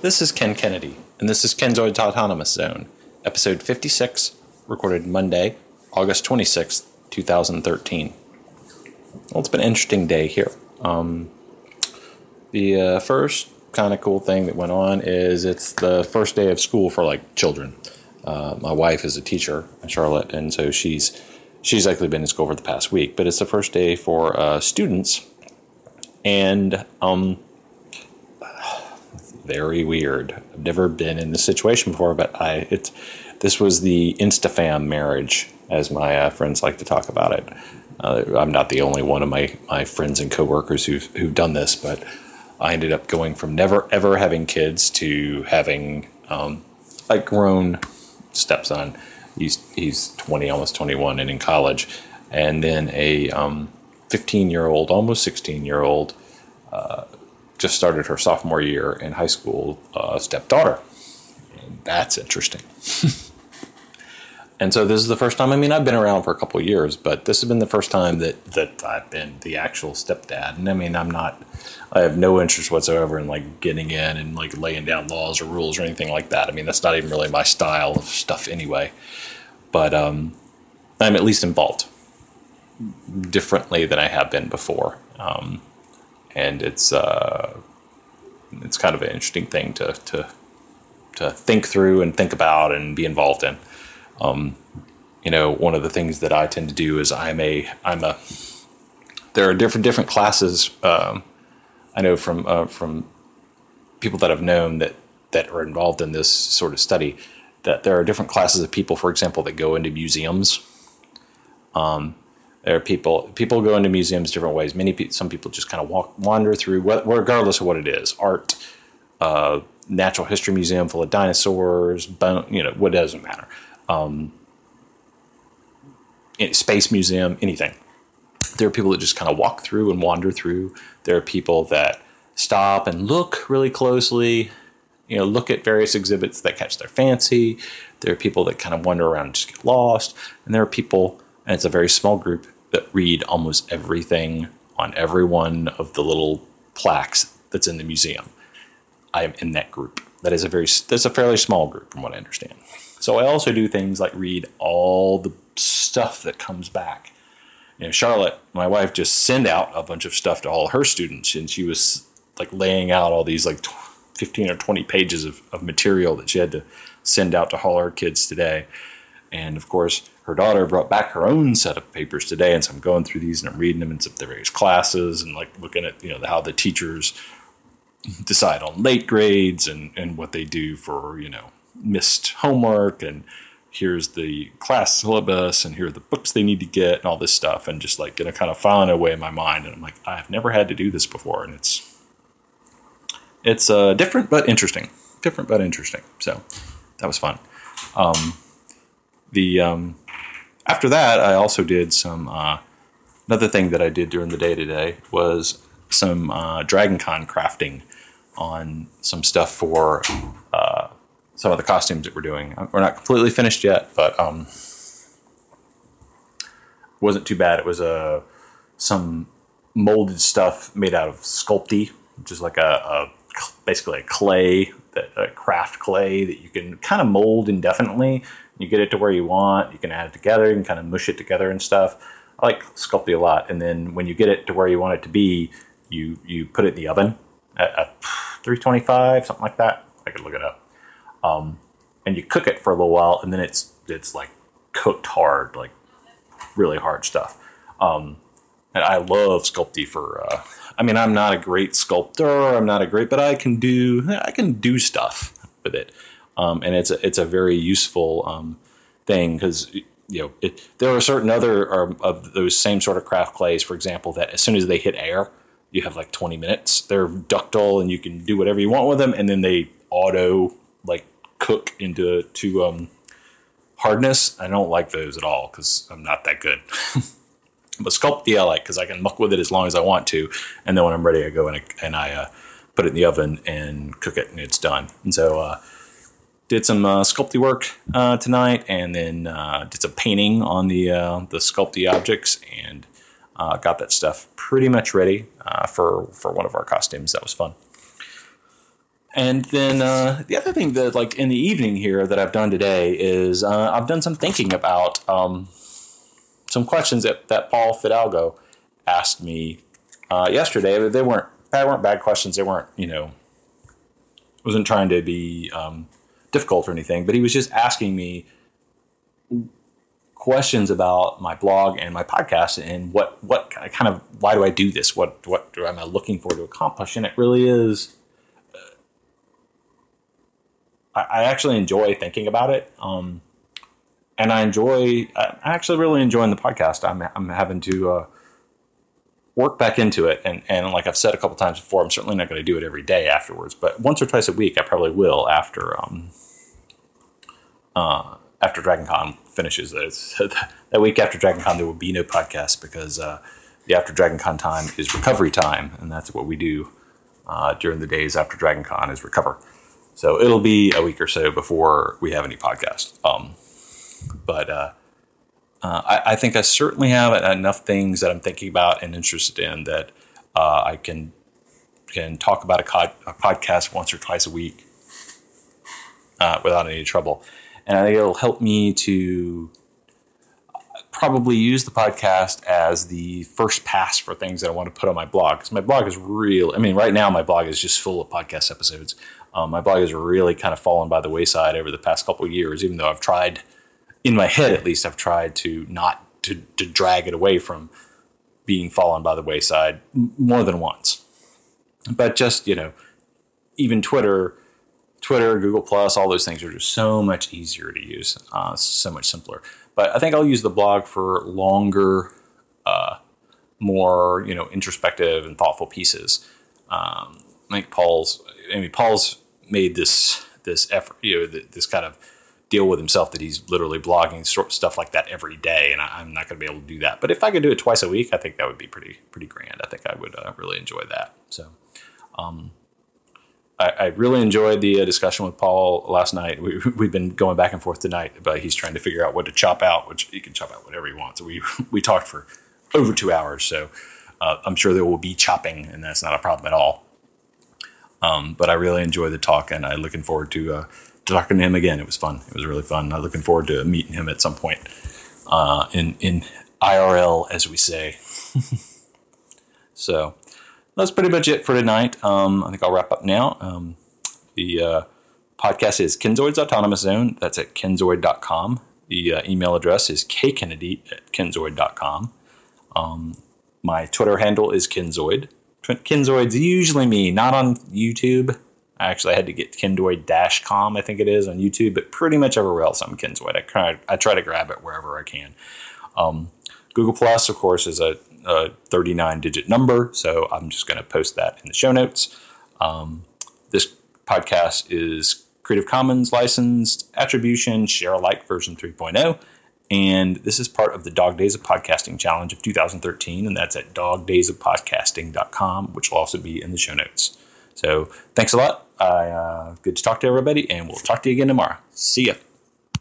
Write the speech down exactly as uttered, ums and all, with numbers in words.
This is Ken Kennedy, and this is Kenzoid's Autonomous Zone, episode fifty-six, recorded Monday, August twenty-sixth, twenty thirteen. Well, it's been an interesting day here. Um, the uh, first kind of cool thing that went on is it's the first day of school for, like, children. Uh, my wife is a teacher in Charlotte, and so she's she's actually been in school for the past week, but it's the first day for uh, students, and um, very weird. I've never been in this situation before, but I it's this was the Instafam marriage, as my uh, friends like to talk about it. Uh, I'm not the only one of my, my friends and coworkers who've who've done this, but I ended up going from never ever having kids to having um, a grown stepson. He's he's twenty, almost twenty-one, and in college, and then a um, fifteen year old, almost sixteen year old. Uh, just started her sophomore year in high school, uh, stepdaughter. And that's interesting. And so this is the first time, I mean, I've been around for a couple of years, but this has been the first time that, that I've been the actual stepdad. And I mean, I'm not, I have no interest whatsoever in like getting in and like laying down laws or rules or anything like that. I mean, that's not even really my style of stuff anyway. But um, I'm at least involved differently than I have been before. Um, And it's uh, it's kind of an interesting thing to, to to think through and think about and be involved in. Um, you know, one of the things that I tend to do is I'm a I'm a there are different different classes. Um, I know from uh, from people that I've known that that are involved in this sort of study that there are different classes of people, for example, that go into museums. Um, There are people, people go into museums different ways. Many people, some people just kind of walk, wander through, regardless of what it is, art, uh, natural history museum full of dinosaurs, bone, you know, what doesn't matter. Um, space museum, anything. There are people that just kind of walk through and wander through. There are people that stop and look really closely, you know, look at various exhibits that catch their fancy. There are people that kind of wander around and just get lost. And there are people, and it's a very small group, that read almost everything on every one of the little plaques that's in the museum. I am in that group. That is a very, that's a fairly small group from what I understand. So I also do things like read all the stuff that comes back. You know, Charlotte, my wife, just sent out a bunch of stuff to all her students, and she was like laying out all these like fifteen or twenty pages of, of material that she had to send out to all her kids today. And of course, her daughter brought back her own set of papers today, and so I'm going through these and I'm reading them in some of the various classes and like looking at, you know, how the teachers decide on late grades and, and what they do for, you know, missed homework, and here's the class syllabus and here are the books they need to get and all this stuff, and just like, you know, kind of filing away in my mind. And I'm like, I've never had to do this before, and it's it's uh, different but interesting, different but interesting. So that was fun. Um, the um, After that, I also did some, uh, another thing that I did during the day today was some uh, DragonCon crafting on some stuff for uh, some of the costumes that we're doing. We're not completely finished yet, but um, wasn't too bad. It was uh, some molded stuff made out of Sculpey, which is like a, a basically a clay, that, a craft clay that you can kind of mold indefinitely. You get it to where you want. You can add it together. You can kind of mush it together and stuff. I like Sculpey a lot. And then when you get it to where you want it to be, you you put it in the oven at, at three twenty-five, something like that. I could look it up. Um, and you cook it for a little while, and then it's it's like cooked hard, like really hard stuff. Um, and I love Sculpey for. Uh, I mean, I'm not a great sculptor. I'm not a great, but I can do I can do stuff with it. Um, and it's a, it's a very useful um, thing because, you know, it, there are certain other um, of those same sort of craft clays, for example, that as soon as they hit air, you have like twenty minutes. They're ductile and you can do whatever you want with them. And then they auto like cook into to um, hardness. I don't like those at all because I'm not that good. But Sculpey I like because I can muck with it as long as I want to. And then when I'm ready, I go and I, and I uh, put it in the oven and cook it and it's done. And so, uh, did some uh, Sculpey work uh, tonight, and then uh, did some painting on the uh, the Sculpey objects, and uh, got that stuff pretty much ready uh, for for one of our costumes. That was fun. And then uh, the other thing that, like, in the evening here that I've done today is uh, I've done some thinking about um, some questions that, that Paul Fidalgo asked me uh, yesterday. They weren't they weren't bad questions. They weren't, you know, wasn't trying to be um, difficult or anything. But he was just asking me questions about my blog and my podcast and what what kind of why do I do this? What what am I looking for to accomplish? And it really is. I actually enjoy thinking about it, um, and I enjoy. I actually really enjoying the podcast. I'm I'm having to uh, work back into it, and, and like I've said a couple times before, I'm certainly not going to do it every day afterwards. But once or twice a week, I probably will after um, uh, after DragonCon finishes. That week after DragonCon, there will be no podcast because uh, the after DragonCon time is recovery time, and that's what we do uh, during the days after DragonCon is recover. So it'll be a week or so before we have any podcast. Um, but uh, uh, I, I think I certainly have enough things that I'm thinking about and interested in that uh, I can can talk about a, cod, a podcast once or twice a week uh, without any trouble. And I think it'll help me to probably use the podcast as the first pass for things that I want to put on my blog. Because my blog is real. I mean, right now my blog is just full of podcast episodes. Um, my blog has really kind of fallen by the wayside over the past couple of years, even though I've tried, in my head at least, I've tried to not to, to drag it away from being fallen by the wayside more than once. But just, you know, even Twitter, Twitter, Google Plus, all those things are just so much easier to use, uh, so much simpler. But I think I'll use the blog for longer, uh, more, you know, introspective and thoughtful pieces. Um, I think Paul's, I mean, Paul's made this this effort, you know, this kind of deal with himself that he's literally blogging stuff like that every day, and I, I'm not going to be able to do that. But if I could do it twice a week, I think that would be pretty pretty grand. I think I would uh, really enjoy that. So, um, I, I really enjoyed the uh, discussion with Paul last night. We, we've been going back and forth tonight, but he's trying to figure out what to chop out, which he can chop out whatever he wants. So we we talked for over two hours, so uh, I'm sure there will be chopping, and that's not a problem at all. Um, but I really enjoyed the talk, and I'm looking forward to, uh, to talking to him again. It was fun. It was really fun. I'm looking forward to meeting him at some point uh, in in I R L, as we say. So that's pretty much it for tonight. Um, I think I'll wrap up now. Um, the uh, podcast is Kenzoid's Autonomous Zone. That's at kenzoid dot com. The uh, email address is kkennedy at kenzoid dot com. Um, my Twitter handle is Kenzoid. Kenzoid's usually me, not on YouTube. I actually had to get kenzoid dash com, I think it is, on YouTube, but pretty much everywhere else I'm Kenzoid. I try, I try to grab it wherever I can. Um, Google Plus, of course, is a, a thirty-nine digit number, so I'm just going to post that in the show notes. Um, this podcast is Creative Commons licensed, attribution, share alike version three point oh. And this is part of the Dog Days of Podcasting Challenge of two thousand thirteen, and that's at dog days of podcasting dot com, which will also be in the show notes. So thanks a lot. I, uh, good to talk to everybody, and we'll talk to you again tomorrow. See ya.